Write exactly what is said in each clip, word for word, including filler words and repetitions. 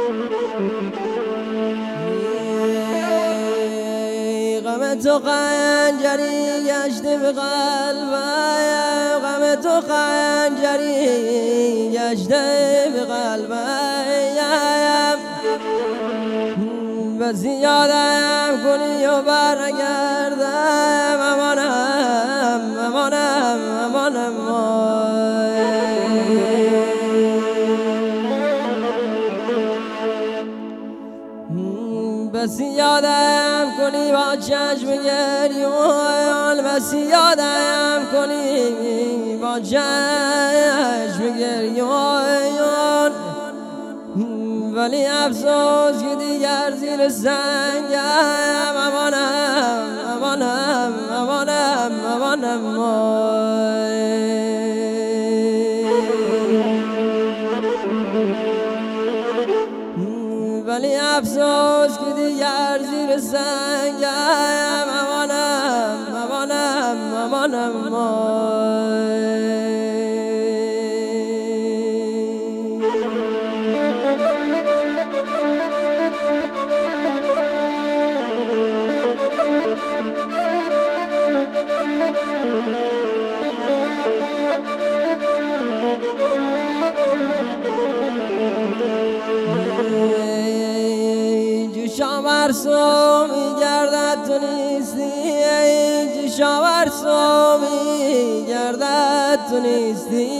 غم تو خنجری گشته به قلبم، غم تو خنجری گشته به قلبم. بس یادم کنی و برگردم، امانم امانم امانم بس یادم کنی با چشم گریون، بس یادم کنی با چشم گریون. ولی افسوس که دیگر زیر سنگم، امانم امانم امانم امانم ولی افسوس که دیگر زیر سنگم، امانم امانم امانم جوشاورسو میگردد تو نیستی، جوشاورسو میگردد تو نیستی.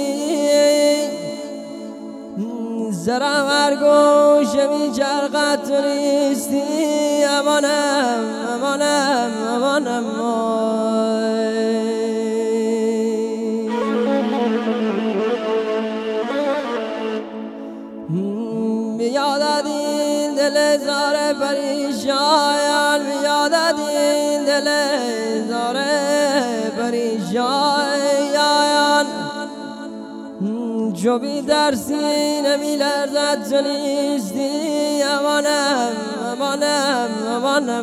زرم هر گوشه میچرخد تو نیستی، امانم امانم امانم بیادد این دل زار پریشان، بیادد این دل زار پریشان. جو بی در سینه می لرزد تو نیستی، امانم امانم امانم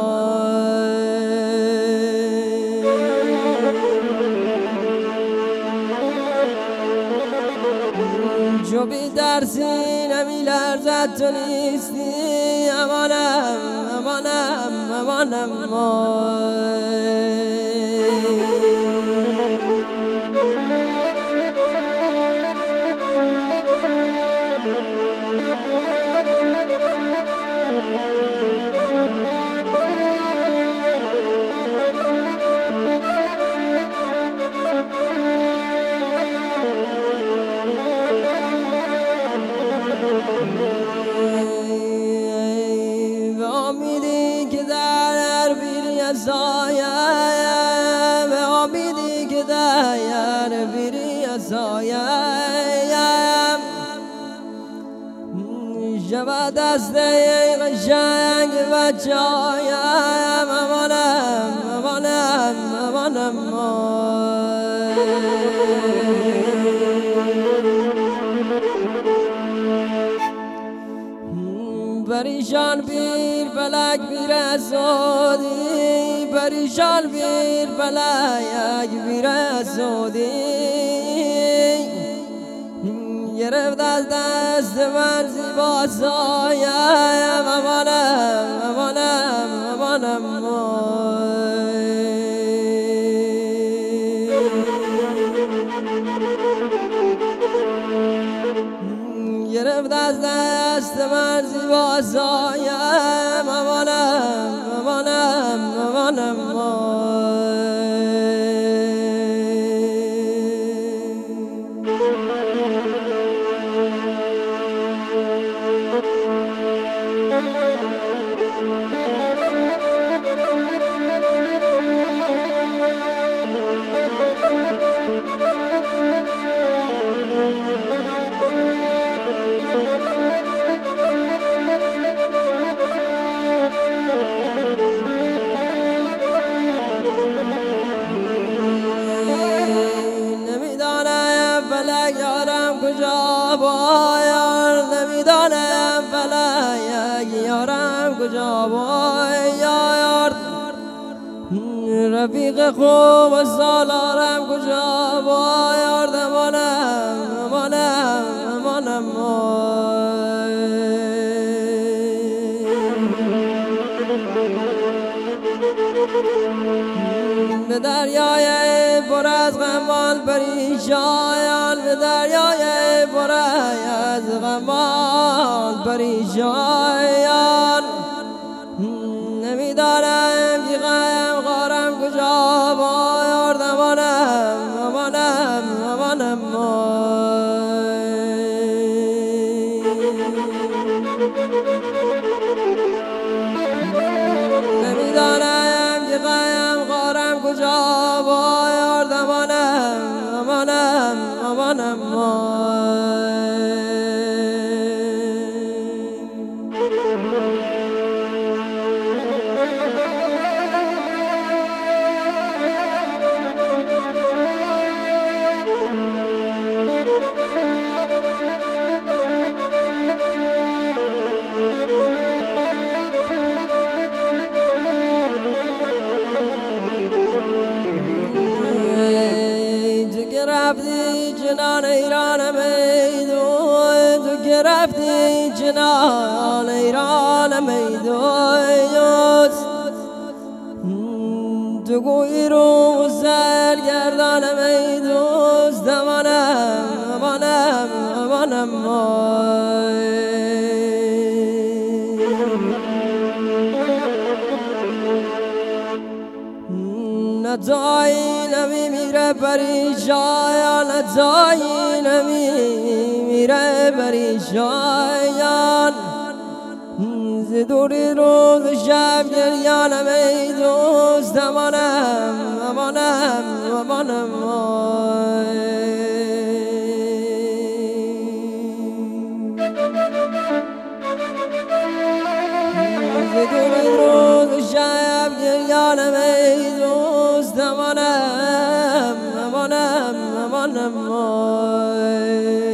جو بی در سینه می لرزد تو نیستی، امانم امانم امانم سایم، امیدی که در بیری سایم. شب دست قشنگ بچایم، امانم امانم امانم پریشان بیر فلک بیر اسودی، پریشان بیر فلک بیر اسودی. گرفت از دست من زیبا سایم، امانم امانم امانم گرفت از دست من زیبا سایم، امانم امانم امانم کجا باید، نمیدانم فلک یارم کجا باید. رفیق خوب و سالارم کجا باید، امانم امانم امانم دریای پر از غمان پریشان، به دریای پر از غمان پریشان. نمیدانم بیغم غارم کجا باید امانم امانم امانم نمیدانم بیغم غارم کجا باید امانم امانم امانم رفتی جنان ایران میدون، تو که رفتی جنان ایران میدون، تو گویی رو سرگردان میدوست. امانم امانم امانم ندایی نمی میره پریشان، ندایی نمی میره پریشان. ز دوری روز شب گریان می دوست. امانم امانم امانم ز دوری روز شب گریان می دوست. امانم امانم امانم